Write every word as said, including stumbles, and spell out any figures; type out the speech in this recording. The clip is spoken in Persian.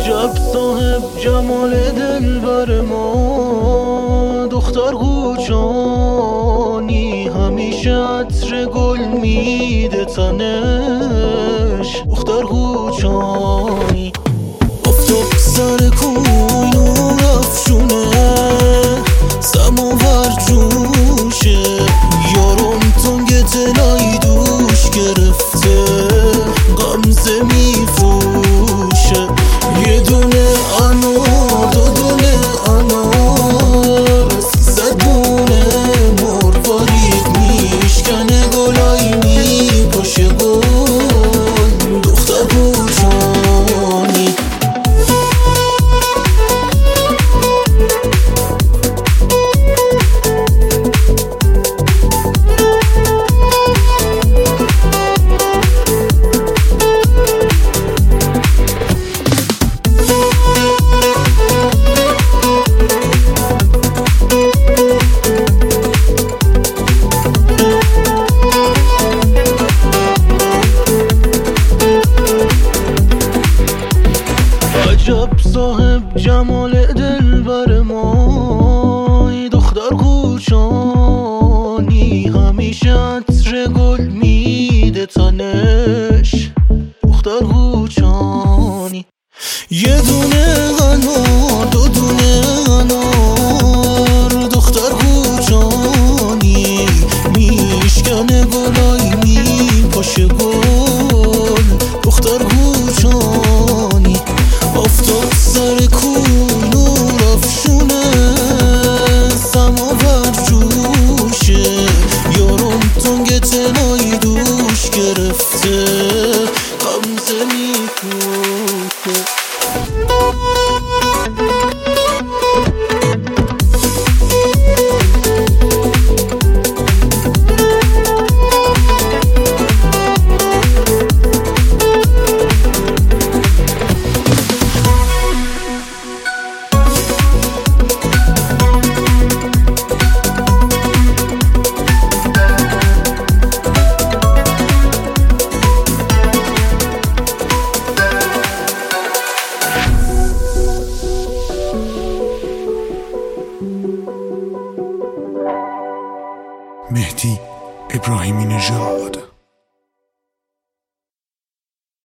عجب صاحب جمال دلبر ما، دختر قوچانی همیشه عطر گل میده تنش. دختر قوچانی افتاب سر کوی نور افشونه، سماور جوشه، یارم تنگ تلای دوش گرفته، غمزه میفروشه. یه دونه انار، دو دونه انار، سیصد دونه مروارید میشکنه، گلای میپاشه گل. دختر قوچانی عجب صاحب جمال دلبر ما، دختر قوچانی همیشه عطر گل میده تنش. دختر قوچانی یه دونه انار، دو